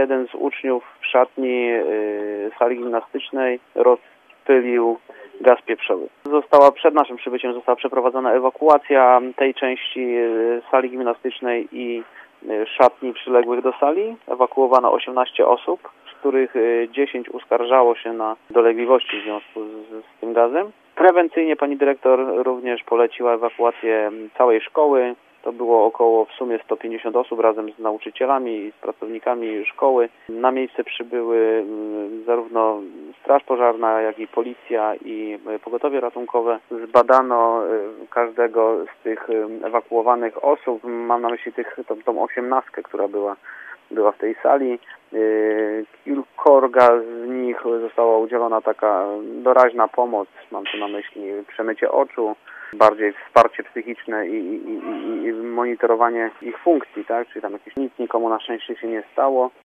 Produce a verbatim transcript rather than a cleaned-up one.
jeden z uczniów w szatni yy, sali gimnastycznej rozpylił gaz pieprzowy. Została przed naszym przybyciem została przeprowadzona ewakuacja tej części yy, sali gimnastycznej i yy, szatni przyległych do sali. Ewakuowano osiemnaście osób, z których yy, dziesięć uskarżało się na dolegliwości w związku z, z tym gazem. Prewencyjnie pani dyrektor również poleciła ewakuację całej szkoły. To było około w sumie sto pięćdziesiąt osób razem z nauczycielami i z pracownikami szkoły. Na miejsce przybyły zarówno straż pożarna, jak i policja i pogotowie ratunkowe. Zbadano każdego z tych ewakuowanych osób. Mam na myśli tych, tą, tą osiemnastkę, która była, była w tej sali. Kilkorga z nich została udzielona taka doraźna pomoc. Mam tu na myśli przemycie oczu, bardziej wsparcie psychiczne i, i, i, i monitorowanie ich funkcji, tak? Czyli tam jakieś nic nikomu na szczęście się nie stało.